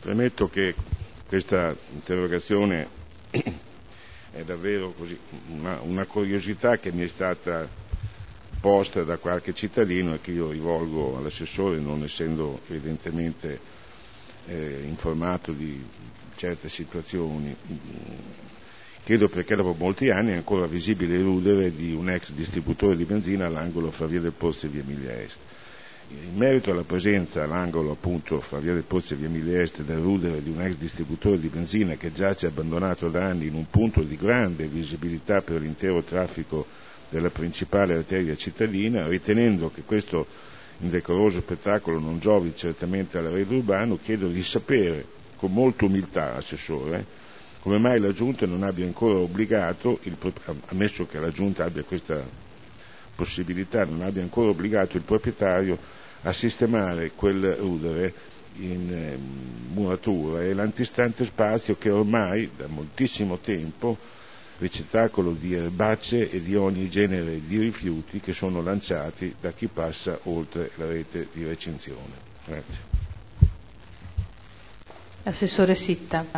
Premetto che questa interrogazione è davvero così una curiosità che mi è stata posta da qualche cittadino e che io rivolgo all'assessore, non essendo evidentemente informato di certe situazioni. Chiedo perché dopo molti anni è ancora visibile il rudere di un ex distributore di benzina all'angolo fra via del Pozzo e via Emilia Est. In merito alla presenza all'angolo appunto fra via del Pozzo e via Emilia Est del rudere di un ex distributore di benzina che giace abbandonato da anni in un punto di grande visibilità per l'intero traffico della principale arteria cittadina, ritenendo che questo indecoroso spettacolo non giovi certamente all'arredo urbano, chiedo di sapere con molta umiltà, Assessore, come mai la Giunta non abbia ancora obbligato, ammesso che la Giunta abbia questa possibilità, non abbia ancora obbligato il proprietario a sistemare quel rudere in muratura e l'antistante spazio che ormai da moltissimo tempo ricettacolo di erbacce e di ogni genere di rifiuti che sono lanciati da chi passa oltre la rete di recinzione. Grazie. Assessore Sitta.